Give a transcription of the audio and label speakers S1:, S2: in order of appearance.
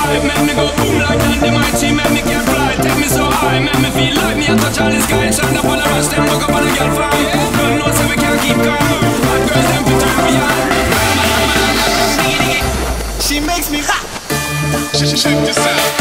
S1: vibe, make me go boom like dynamite. She make me get fly, take me so high, make me feel like me. I touch all the sky, shine up on the rush, them look up on the girl fly. Don't know so we can't keep calm. Bad girls them fit turn me on.
S2: She makes me hot.
S3: Check this out.